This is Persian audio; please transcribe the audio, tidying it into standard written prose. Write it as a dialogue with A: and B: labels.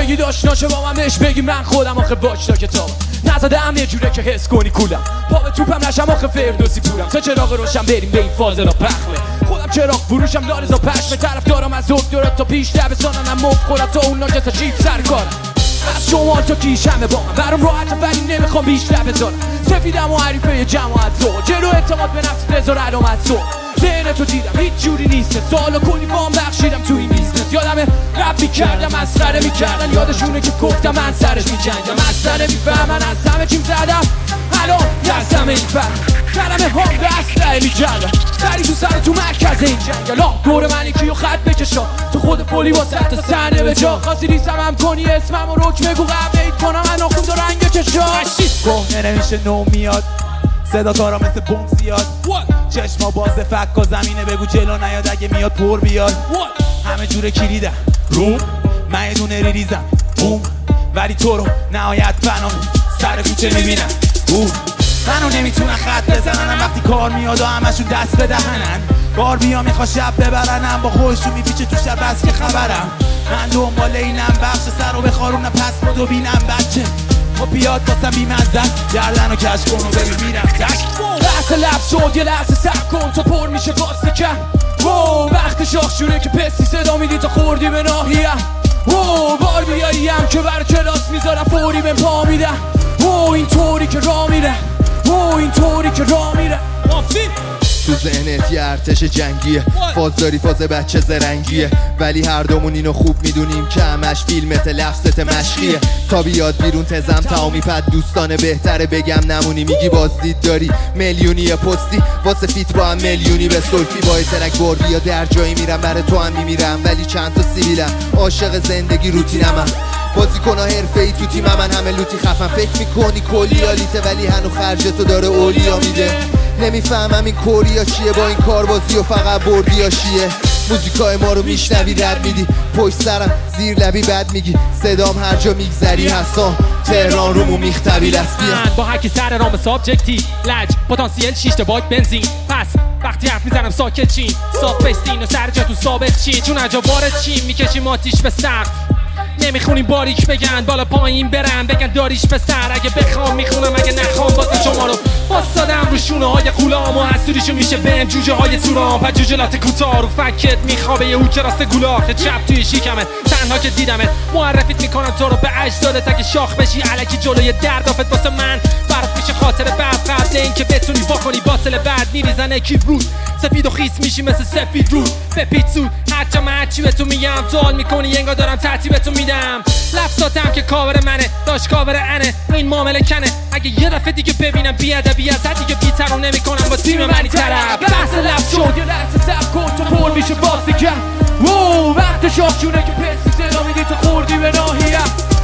A: بگی داشت ناشه با من بهش بگی من خودم آخه باش تا کتابم نزدم یه جوره که حس کنی کولم پا به توپم نشم آخه فردوسی پورم تا چراغ روشن بریم به این فاز را پخمه خودم چراغ فروشم لارزا پشمه طرف دارم از دکترات تا پیش دبستانم مفت خورم تا اون ناجسا چیپ سر کارم از شما تا کیش همه با من برام راحته ولی نمیخوام بیشتر بذارم سفیدم و حریفه جماعت زور جلو اعتماد به نفس بذار علامت زور ذهن تو دیدم هیچ جوری نیست سالا کنی وام بخشیدم تو این بیزنس یادمه رب میکردم مسخره میکردن یادشونه که گفتم من سرش میجنگم مسخره میفهمن از همه چیم زدم الان دستم این فهم کلمه هم به اسلحه میجنگم سری تو سر تو مرکز این جنگل دور من یکی و خط بکشا تو خود پولی واسه تا صحنه به جا خاصی ریسم هم کنی اسمم و رک بگو قبلید کنم من آخون دو رنگ چشا
B: کهنه نمیشه نو میاد صدا کارا مثل بوم زیاد چشما باز فک و زمینه بگو جلو نیاد اگه میاد پر بیاد همه جوره کلیدم روم من یه دونه ریریزم بوم ولی تو رو نهایت فنا سر کوچه میبینم منو نمیتونن خط بزنن وقتی کار میاد و همشون دست به دهنن بار بیا میخوا شب ببرنم با خودشون میپیچه تو شب بس که خبرم من دنبال اینم بخش سر و بخارونم پس بدو بینم بچه خب بیاد باسم بیمزد گردن و کش کن و ببین میرم تک
A: لحظه لب شد یه لحظه سب کن تا پر میشه گاسته کن وقت شاخ شونه که پستی صدا میدی تا خوردی به ناهیم بار بیاییم که بر کلاس میذارم فوری به پا میدم اینطوری که راه میره اینطوری که راه میره
C: تو ذهنت یه ارتش جنگیه فاز داری فاز بچه زرنگیه ولی هر دومون اینو خوب میدونیم که همش فیلمت لفظت مشقیه تا بیاد بیرون تزم تمامی پد دوستانه بهتره بگم نمونی میگی بازدید داری میلیونی پستی واسه فیت با هم میلیونی به سلفی با ترک بار بیا در جایی میرم برای تو هم میمیرم ولی چند تا سیبیلم عاشق زندگی روتینم بازیکن‌ها حرفه‌ای تو تیم من همه لوتی خفن فکر میکنی کلیالیته ولی هنو خرجتو داره اولیا میده نمیفهمم این کوریا چیه با این کاربازی و فقط بردیا شیه موزیکای ما رو میشنوی رد میدی پشت سرم زیر لبی بد میگی صدام هر جا میگذری هستم تهران رومو میختبی لسبیان
D: با هرکی سر رام سابجکتی لج پتانسیل 6 تا باگ بنزین پس وقتی حرف میزنم ساکت چین ساب بستین و سر جاتون ثابت چین چون عجب وارد چین میکشیم آتیش به سقف نمیخونیم باریک بگن بالا پایین برن بگن داریش پسر اگه بخوام میخونم اگه نخوام واسه شما رو واسادم رو شونه های غولام و حسودیشو میشه بهم جوجه های تورام و جوجلات کوتاه رو فکت میخوابه یه هوک راست گولاخ چپ توی شیکمه تنها که دیدمت معرفیت میکنم تو رو به اجدادت اگه شاخ بشی الکی جلوی دردافت واسه من برات میشه خاطر بعد قبل اینکه بتونی واکنی باطل بعد میریزن کیبرود سفید و خیس میشی مثل سفید رود به پیتسود هرچا من هرچی به تو میگم تو حال میکنی انگار دارم ترتیبتو میدم لفظاتم که کاور منه داشت کاور انه این معامله کنه اگه یه دفعه دیگه ببینم بیادبی از دیگه بی‌ترون نمیکنم با تیم منی طرف
A: بحث لفظ شد یه لحظه سب کن تا پر میشه بازی کن وقت شاخ شونه که پستی صدا میدی تا خوردی به ناهیم